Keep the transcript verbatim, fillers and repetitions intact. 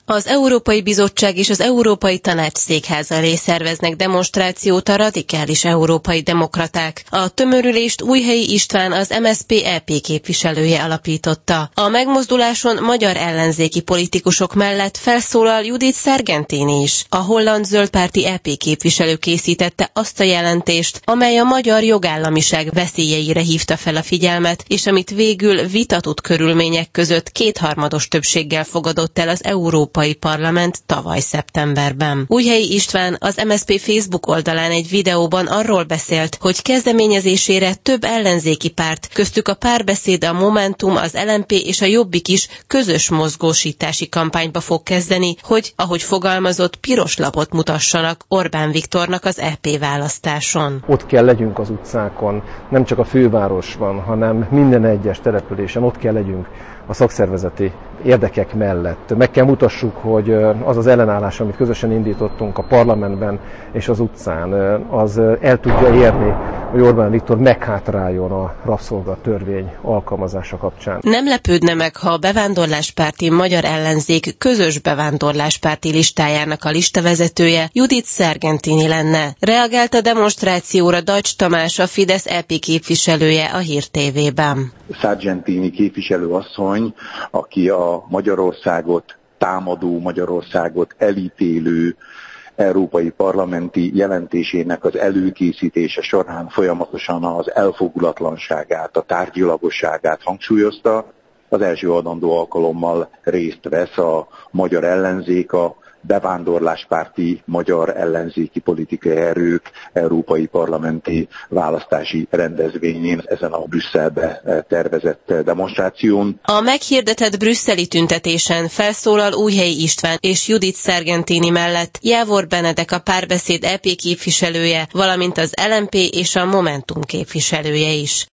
Az Európai Bizottság és az Európai Tanács székháza elé szerveznek demonstrációt a radikális európai demokraták. A tömörülést Újhelyi István, az em es zé pé é pé képviselője alapította. A megmozduláson magyar ellenzéki politikusok mellett felszólal Judith Sargentini is. A holland zöldpárti é pé képviselő készítette azt a jelentést, amely a magyar jogállamiság veszélyeire hívta fel a figyelmet, és amit végül vitatott körülmények között kétharmados többséggel fogadott el az Európai Parlament tavaly szeptemberben. Újhelyi István az em es zé pé Facebook oldalán egy videóban arról beszélt, hogy kezdeményezésére több ellenzéki párt, köztük a Párbeszéd, a Momentum, az el em pé és a Jobbik is közös mozgósítási kampányba fog kezdeni, hogy, ahogy fogalmazott, piros lapot mutassanak Orbán Viktornak az é pé választáson. Ott kell legyünk az utcákon, nem csak a fővárosban, hanem minden egyes településen ott kell legyünk a szakszervezeti érdekek mellett. Meg kell mutassuk, hogy az az ellenállás, amit közösen indítottunk a parlamentben és az utcán, az el tudja érni, hogy Orbán Viktor meghátráljon a rabszolgatörvény alkalmazása kapcsán. Nem lepődne meg, ha a bevándorláspárti magyar ellenzék közös bevándorláspárti listájának a listavezetője Judith Sargentini lenne. Reagált a demonstrációra Deutsch Tamás, a Fidesz é pé képviselője a Hír té vében. Sargentini képviselőasszony, aki a Magyarországot támadó, Magyarországot elítélő európai parlamenti jelentésének az előkészítése során folyamatosan az elfogulatlanságát, a tárgyilagosságát hangsúlyozta. Az első adandó alkalommal részt vesz a magyar ellenzék, a bevándorláspárti magyar ellenzéki politikai erők európai parlamenti választási rendezvényén, ezen a Brüsszelbe tervezett demonstráción. A meghirdetett brüsszeli tüntetésen felszólal Újhelyi István és Judith Sargentini mellett Jávor Benedek, a Párbeszéd é pé képviselője, valamint az el em pé és a Momentum képviselője is.